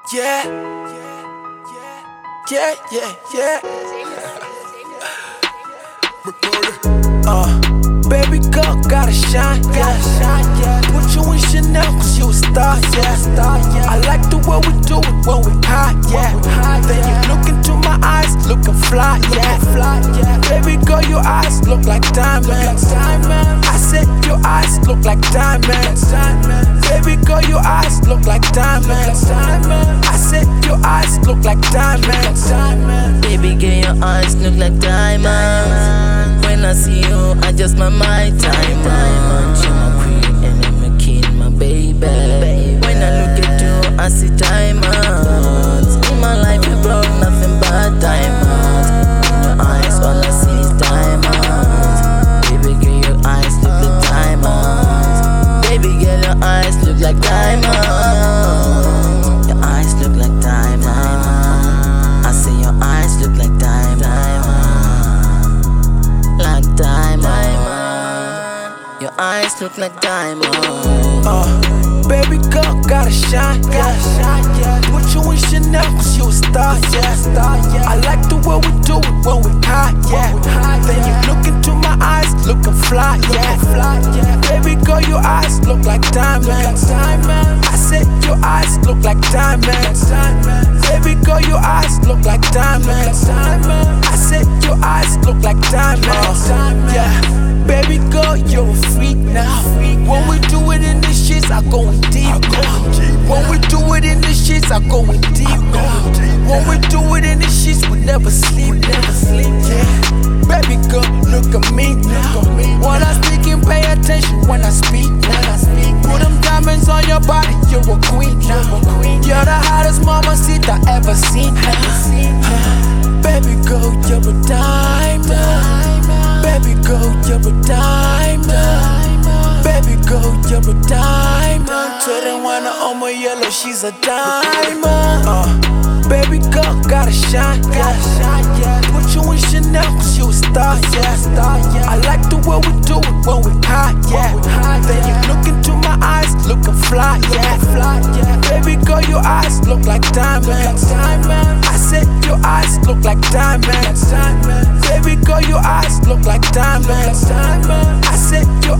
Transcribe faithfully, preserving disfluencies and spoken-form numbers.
Yeah, yeah, yeah, yeah. Uh, baby girl, gotta shine, yeah. Put you in Chanel, cause you a star, yeah. I like the way we do it when we high, yeah. Then you look into my eyes, looking fly, yeah. Baby girl, your eyes look like diamonds. I said your eyes look like diamonds. Baby girl, your eyes look like diamonds. I said your eyes look like diamonds. Baby girl, your eyes look like diamonds. When I see you, I just my mind diamonds. You're my queen and I'm a king, my baby. When I look at you, I see diamonds. In my life, you brought nothing but diamonds. In your eyes, all I see is diamonds. Baby girl, your eyes look like diamonds. Baby girl, your eyes look like diamonds. Your eyes look like diamonds. I say your eyes look like diamonds. Like diamonds. Your eyes look like diamonds. Uh, baby girl, gotta shine, yeah. Put you in Chanel, cause you a star, yeah. I like the way we do it when we high, yeah. Then you look into my eyes, looking fly, yeah. Baby girl, your eyes look like diamonds. I said your eyes look like diamonds. Baby girl, your eyes look like diamonds. I said your eyes look like diamonds. Yeah. Baby girl, you're a freak now. When we do it in the sheets, I going deep. When we do it in the sheets, I going deep. When we do it in the sheets, we never sleep, never sleep. Yeah. Baby girl, look at me now. When I speak and pay attention when I speak. Put them diamonds on your body, you're a queen now. You're the hottest mamacita I ever seen. Baby girl, you're a diamond. Baby girl, you're a diamond. Baby girl, you're a diamond. Turenwana on my yellow, she's a diamond. Uh, baby girl, gotta shine, yeah. Put you in Chanel, cause you a star, yeah. I like the way we do it when we high, yeah. Then you look into my eyes, looking fly, yeah. Baby girl, your eyes look like diamonds. I said your eyes look like diamonds. Baby girl, your eyes look like diamonds. I said your